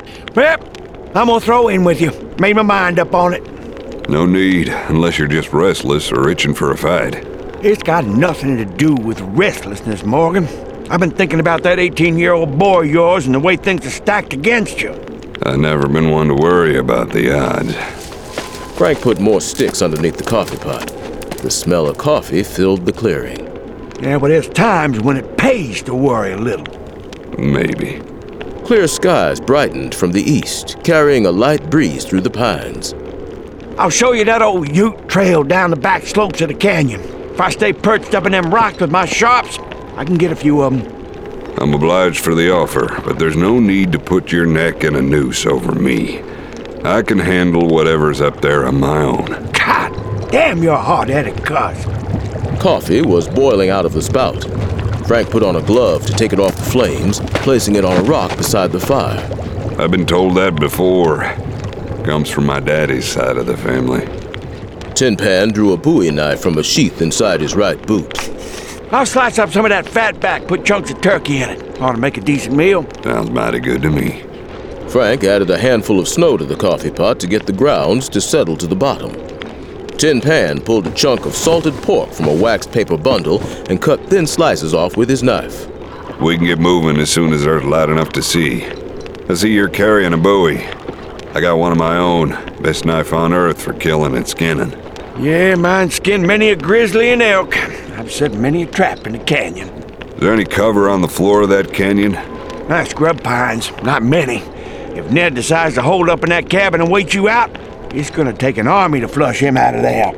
Well, I'm gonna throw in with you. Made my mind up on it. No need, unless you're just restless or itching for a fight. It's got nothing to do with restlessness, Morgan. I've been thinking about that 18-year-old boy of yours and the way things are stacked against you. I've never been one to worry about the odds. Frank put more sticks underneath the coffee pot. The smell of coffee filled the clearing. Yeah, but there's times when it pays to worry a little. Maybe. Clear skies brightened from the east, carrying a light breeze through the pines. I'll show you that old Ute trail down the back slopes of the canyon. If I stay perched up in them rocks with my sharps, I can get a few of them. I'm obliged for the offer, but there's no need to put your neck in a noose over me. I can handle whatever's up there on my own. God damn, you're a hard-headed cuss. Coffee was boiling out of the spout. Frank put on a glove to take it off the flames, placing it on a rock beside the fire. I've been told that before. Comes from my daddy's side of the family. Tin Pan drew a Bowie knife from a sheath inside his right boot. I'll slice up some of that fat back, put chunks of turkey in it. Ought to make a decent meal. Sounds mighty good to me. Frank added a handful of snow to the coffee pot to get the grounds to settle to the bottom. Tin Pan pulled a chunk of salted pork from a waxed paper bundle and cut thin slices off with his knife. We can get moving as soon as there's light enough to see. I see you're carrying a Bowie. I got one of my own. Best knife on earth for killing and skinning. Yeah, mine skinned many a grizzly and elk. I've set many a trap in the canyon. Is there any cover on the floor of that canyon? Nice scrub pines, not many. If Ned decides to hold up in that cabin and wait you out, it's gonna take an army to flush him out of there.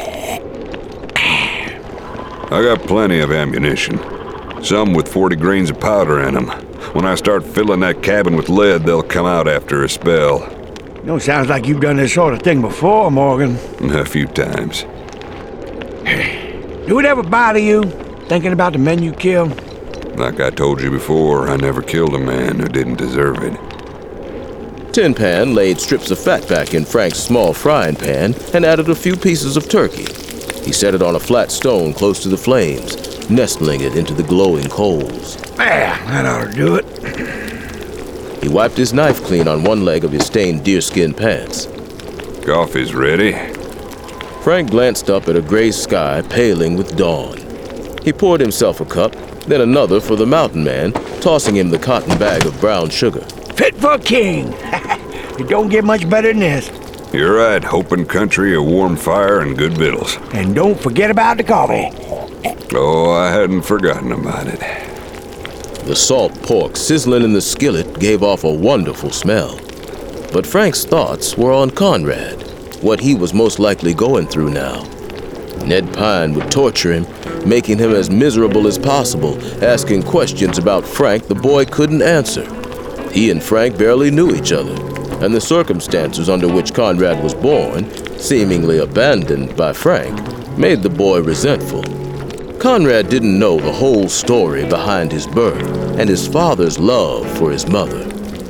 I got plenty of ammunition. Some with 40 grains of powder in them. When I start filling that cabin with lead, they'll come out after a spell. No, sounds like you've done this sort of thing before, Morgan. A few times. Do it ever bother you, thinking about the men you killed? Like I told you before, I never killed a man who didn't deserve it. Tin Pan laid strips of fat back in Frank's small frying pan and added a few pieces of turkey. He set it on a flat stone close to the flames, nestling it into the glowing coals. There, that ought to do it. He wiped his knife clean on one leg of his stained deerskin pants. Coffee's ready. Frank glanced up at a gray sky paling with dawn. He poured himself a cup, then another for the mountain man, tossing him the cotton bag of brown sugar. Fit for a king. It don't get much better than this. You're right, open country, a warm fire, and good victuals. And don't forget about the coffee. Oh, I hadn't forgotten about it. The salt pork sizzling in the skillet gave off a wonderful smell. But Frank's thoughts were on Conrad, what he was most likely going through now. Ned Pine would torture him, making him as miserable as possible, asking questions about Frank the boy couldn't answer. He and Frank barely knew each other, and the circumstances under which Conrad was born, seemingly abandoned by Frank, made the boy resentful. Conrad didn't know the whole story behind his birth and his father's love for his mother.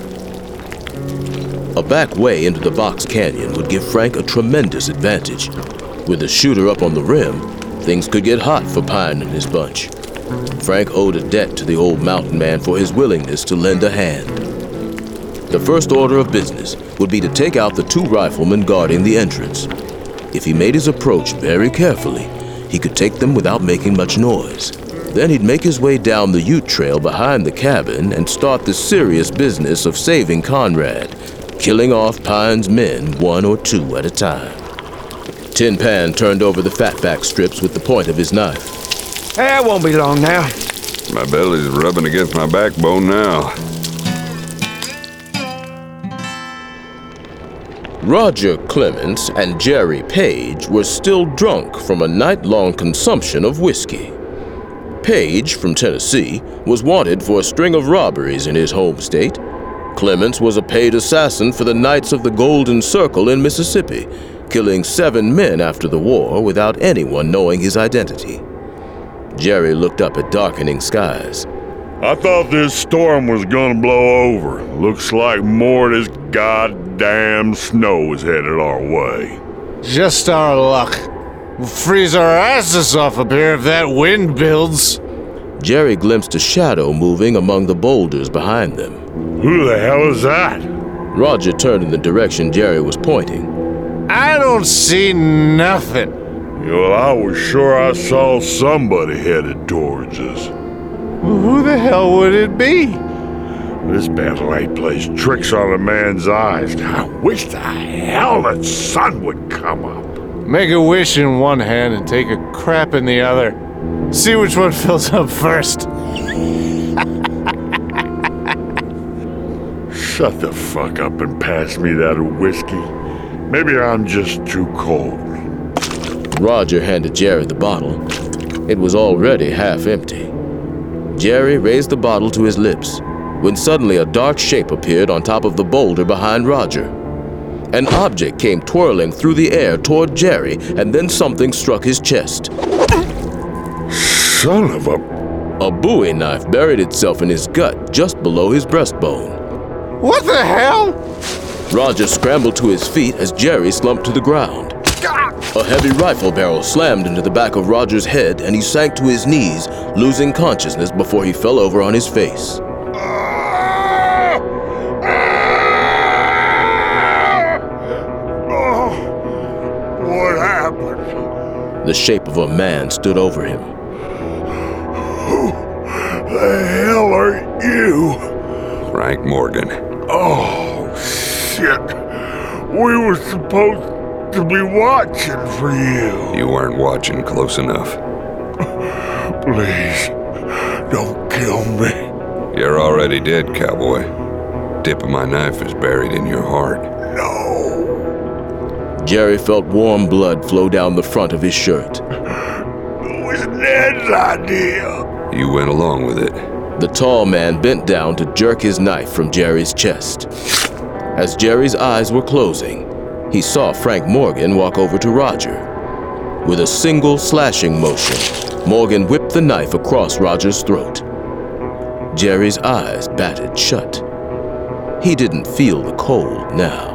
A back way into the box canyon would give Frank a tremendous advantage. With a shooter up on the rim, things could get hot for Pine and his bunch. Frank owed a debt to the old mountain man for his willingness to lend a hand. The first order of business would be to take out the two riflemen guarding the entrance. If he made his approach very carefully, he could take them without making much noise. Then he'd make his way down the Ute trail behind the cabin and start the serious business of saving Conrad, killing off Pine's men one or two at a time. Tin Pan turned over the fatback strips with the point of his knife. It won't be long now. My belly's rubbing against my backbone now. Roger Clements and Jerry Page were still drunk from a night-long consumption of whiskey. Page, from Tennessee, was wanted for a string of robberies in his home state. Clements was a paid assassin for the Knights of the Golden Circle in Mississippi, killing 7 men after the war without anyone knowing his identity. Jerry looked up at darkening skies. I thought this storm was gonna blow over. Looks like more of this goddamn snow is headed our way. Just our luck. We'll freeze our asses off up here if that wind builds. Jerry glimpsed a shadow moving among the boulders behind them. Who the hell is that? Roger turned in the direction Jerry was pointing. I don't see nothing. Well, I was sure I saw somebody headed towards us. Who the hell would it be? This battle light plays tricks on a man's eyes. I wish the hell the sun would come up. Make a wish in one hand and take a crap in the other. See which one fills up first. Shut the fuck up and pass me that whiskey. Maybe I'm just too cold. Roger handed Jerry the bottle. It was already half empty. Jerry raised the bottle to his lips when suddenly a dark shape appeared on top of the boulder behind Roger. An object came twirling through the air toward Jerry, and then something struck his chest. Son of a... A Bowie knife buried itself in his gut just below his breastbone. What the hell? Roger scrambled to his feet as Jerry slumped to the ground. A heavy rifle barrel slammed into the back of Roger's head, and he sank to his knees, losing consciousness before he fell over on his face. What happened? The shape of a man stood over him. Who the hell are you? Frank Morgan. Oh, shit. We were supposed to be watching for you. You weren't watching close enough. Please, don't kill me. You're already dead, cowboy. Tip of my knife is buried in your heart. No. Jerry felt warm blood flow down the front of his shirt. It was Ned's idea. You went along with it. The tall man bent down to jerk his knife from Jerry's chest. As Jerry's eyes were closing, he saw Frank Morgan walk over to Roger. With a single slashing motion, Morgan whipped the knife across Roger's throat. Jerry's eyes batted shut. He didn't feel the cold now.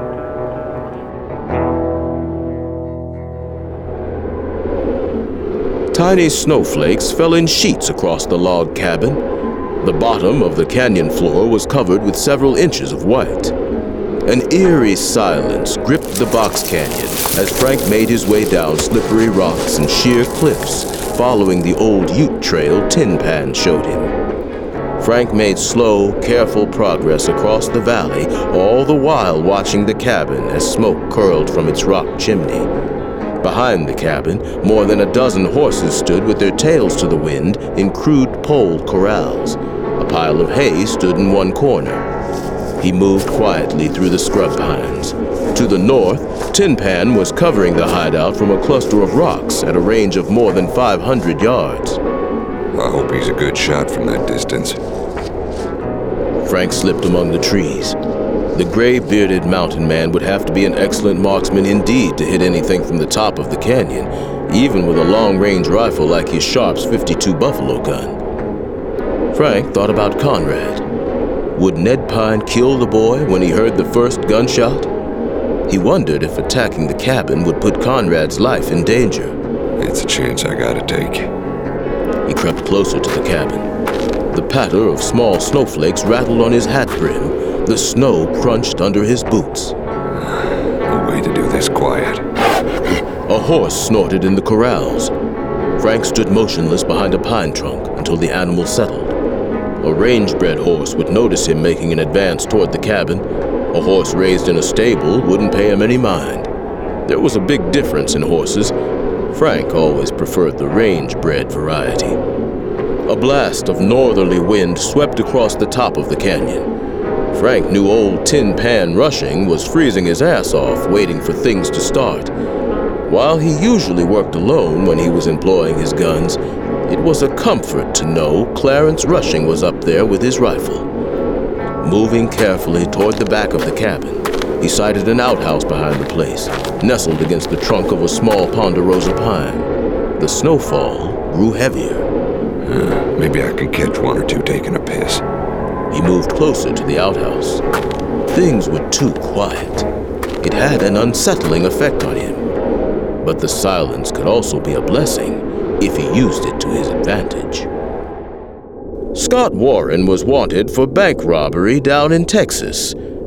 Tiny snowflakes fell in sheets across the log cabin. The bottom of the canyon floor was covered with several inches of white. An eerie silence gripped the box canyon as Frank made his way down slippery rocks and sheer cliffs, following the old Ute trail Tin Pan showed him. Frank made slow, careful progress across the valley, all the while watching the cabin as smoke curled from its rock chimney. Behind the cabin, more than a dozen horses stood with their tails to the wind in crude pole corrals. A pile of hay stood in one corner. He moved quietly through the scrub pines. To the north, Tin Pan was covering the hideout from a cluster of rocks at a range of more than 500 yards. I hope he's a good shot from that distance. Frank slipped among the trees. The gray-bearded mountain man would have to be an excellent marksman indeed to hit anything from the top of the canyon, even with a long-range rifle like his Sharp's .52 Buffalo gun. Frank thought about Conrad. Would Ned Pine kill the boy when he heard the first gunshot? He wondered if attacking the cabin would put Conrad's life in danger. It's a chance I gotta take. He crept closer to the cabin. The patter of small snowflakes rattled on his hat brim. The snow crunched under his boots. No way to do this quiet. A horse snorted in the corrals. Frank stood motionless behind a pine trunk until the animal settled. A range-bred horse would notice him making an advance toward the cabin. A horse raised in a stable wouldn't pay him any mind. There was a big difference in horses. Frank always preferred the range-bred variety. A blast of northerly wind swept across the top of the canyon. Frank knew old Tin Pan rushing was freezing his ass off, waiting for things to start. While he usually worked alone when he was employing his guns, it was a comfort to know Clarence Rushing was up there with his rifle. Moving carefully toward the back of the cabin, he sighted an outhouse behind the place, nestled against the trunk of a small ponderosa pine. The snowfall grew heavier. Maybe I can catch one or two taking a piss. He moved closer to the outhouse. Things were too quiet. It had an unsettling effect on him. But the silence could also be a blessing if he used it to his advantage. Scott Warren was wanted for bank robbery down in Texas,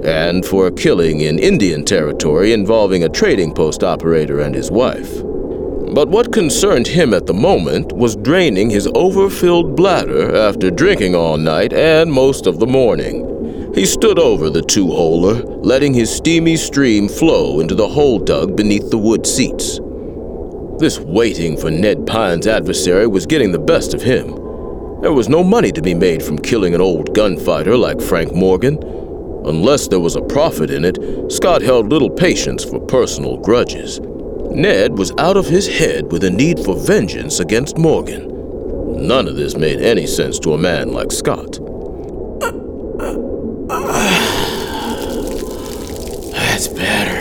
and for a killing in Indian Territory involving a trading post operator and his wife. But what concerned him at the moment was draining his overfilled bladder after drinking all night and most of the morning. He stood over the two-holer, letting his steamy stream flow into the hole dug beneath the wood seats. This waiting for Ned Pine's adversary was getting the best of him. There was no money to be made from killing an old gunfighter like Frank Morgan. Unless there was a profit in it, Scott held little patience for personal grudges. Ned was out of his head with a need for vengeance against Morgan. None of this made any sense to a man like Scott. That's better.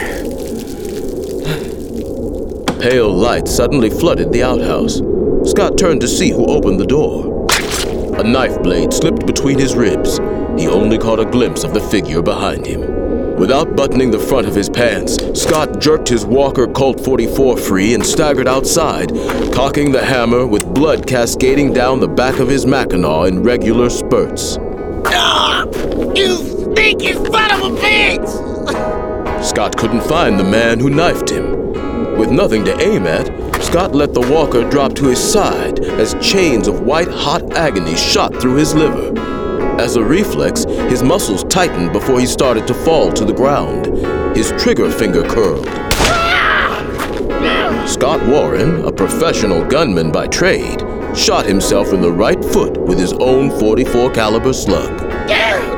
Pale light suddenly flooded the outhouse. Scott turned to see who opened the door. A knife blade slipped between his ribs. He only caught a glimpse of the figure behind him. Without buttoning the front of his pants, Scott jerked his Walker Colt 44 free and staggered outside, cocking the hammer with blood cascading down the back of his Mackinaw in regular spurts. You stinky son of a bitch! Scott couldn't find the man who knifed him. With nothing to aim at, Scott let the walker drop to his side as chains of white-hot agony shot through his liver. As a reflex, his muscles tightened before he started to fall to the ground. His trigger finger curled. Scott Warren, a professional gunman by trade, shot himself in the right foot with his own .44 caliber slug. Damn!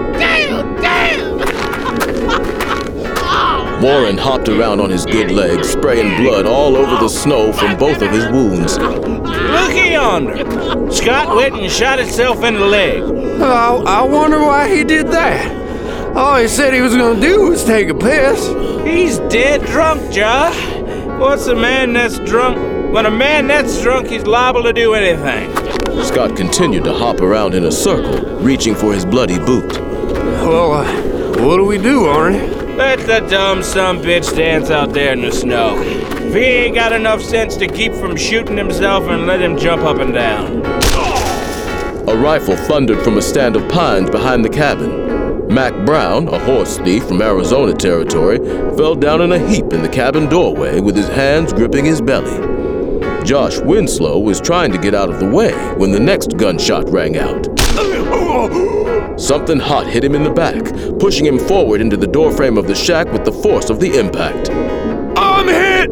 Warren hopped around on his good legs, spraying blood all over the snow from both of his wounds. Looky yonder. Scott went and shot himself in the leg. I wonder why he did that. All he said he was gonna do was take a piss. He's dead drunk, Josh. What's a man that's drunk? When a man that's drunk, he's liable to do anything. Scott continued to hop around in a circle, reaching for his bloody boot. Well, what do we do, Arnie? Let the dumb sumbitch dance out there in the snow. If he ain't got enough sense to keep from shooting himself, and let him jump up and down. A rifle thundered from a stand of pines behind the cabin. Mac Brown, a horse thief from Arizona Territory, fell down in a heap in the cabin doorway with his hands gripping his belly. Josh Winslow was trying to get out of the way when the next gunshot rang out. Something hot hit him in the back, pushing him forward into the doorframe of the shack with the force of the impact. I'm hit!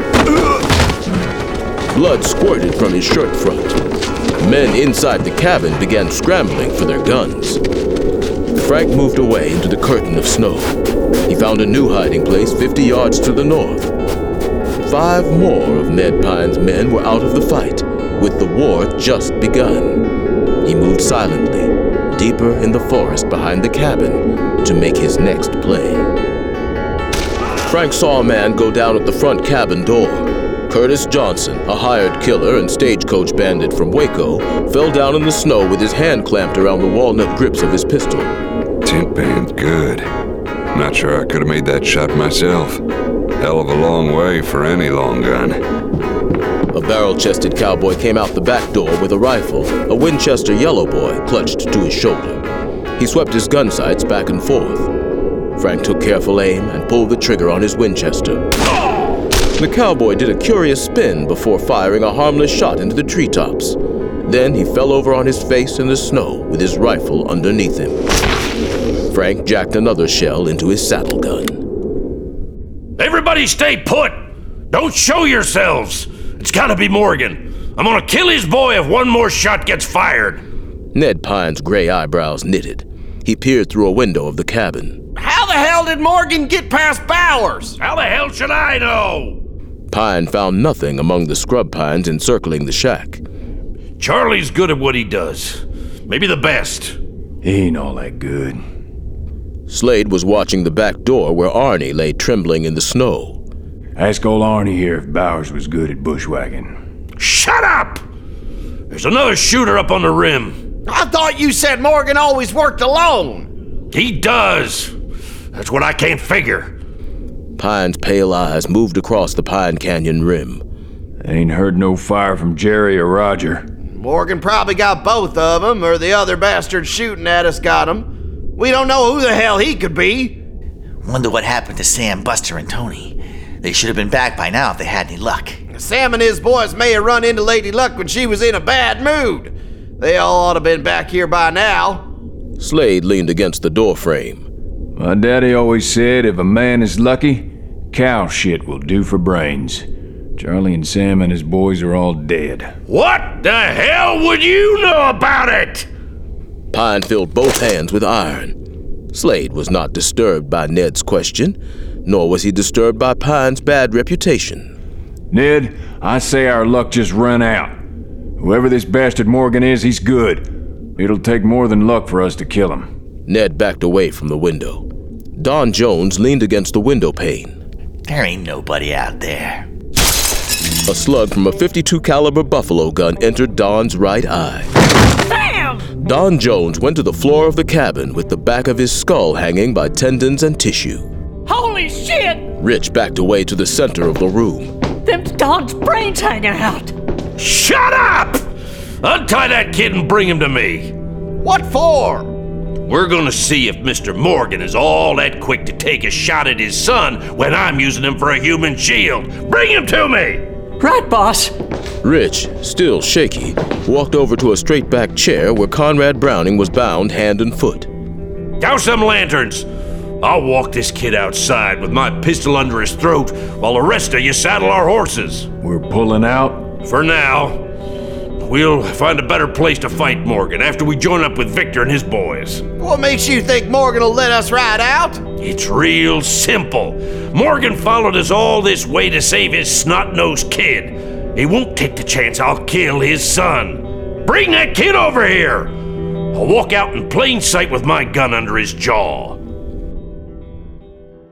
Blood squirted from his shirt front. Men inside the cabin began scrambling for their guns. Frank moved away into the curtain of snow. He found a new hiding place 50 yards to the north. 5 more of Ned Pine's men were out of the fight, with the war just begun. He moved silently, deeper in the forest behind the cabin, to make his next play. Frank saw a man go down at the front cabin door. Curtis Johnson, a hired killer and stagecoach bandit from Waco, fell down in the snow with his hand clamped around the walnut grips of his pistol. Tent band's good. Not sure I could have made that shot myself. Hell of a long way for any long gun. A barrel-chested cowboy came out the back door with a rifle, a Winchester Yellow Boy clutched to his shoulder. He swept his gun sights back and forth. Frank took careful aim and pulled the trigger on his Winchester. The cowboy did a curious spin before firing a harmless shot into the treetops. Then he fell over on his face in the snow with his rifle underneath him. Frank jacked another shell into his saddle gun. Everybody stay put! Don't show yourselves! It's gotta be Morgan. I'm gonna kill his boy if one more shot gets fired. Ned Pine's gray eyebrows knitted. He peered through a window of the cabin. How the hell did Morgan get past Bowers? How the hell should I know? Pine found nothing among the scrub pines encircling the shack. Charlie's good at what he does. Maybe the best. He ain't all that good. Slade was watching the back door where Arnie lay trembling in the snow. Ask old Arnie here if Bowers was good at bushwhacking. Shut up! There's another shooter up on the rim. I thought you said Morgan always worked alone. He does. That's what I can't figure. Pine's pale eyes moved across the Pine Canyon rim. Ain't heard no fire from Jerry or Roger. Morgan probably got both of them, or the other bastard shooting at us got them. We don't know who the hell he could be. Wonder what happened to Sam, Buster, and Tony. They should have been back by now if they had any luck. Sam and his boys may have run into Lady Luck when she was in a bad mood. They all ought to have been back here by now. Slade leaned against the doorframe. My daddy always said if a man is lucky, cow shit will do for brains. Charlie and Sam and his boys are all dead. What the hell would you know about it? Pine filled both hands with iron. Slade was not disturbed by Ned's question, nor was he disturbed by Pine's bad reputation. Ned, I say our luck just run out. Whoever this bastard Morgan is, he's good. It'll take more than luck for us to kill him. Ned backed away from the window. Don Jones leaned against the window pane. There ain't nobody out there. A slug from a .52 caliber buffalo gun entered Don's right eye. Damn! Don Jones went to the floor of the cabin with the back of his skull hanging by tendons and tissue. Holy shit! Rich backed away to the center of the room. Them's Don's brains hanging out. Shut up! Untie that kid and bring him to me. What for? We're gonna see if Mr. Morgan is all that quick to take a shot at his son when I'm using him for a human shield. Bring him to me! Right, boss. Rich, still shaky, walked over to a straight-back chair where Conrad Browning was bound hand and foot. Douse some lanterns. I'll walk this kid outside with my pistol under his throat while the rest of you saddle our horses. We're pulling out? For now. We'll find a better place to fight Morgan after we join up with Victor and his boys. What makes you think Morgan will let us ride out? It's real simple. Morgan followed us all this way to save his snot-nosed kid. He won't take the chance I'll kill his son. Bring that kid over here. I'll walk out in plain sight with my gun under his jaw.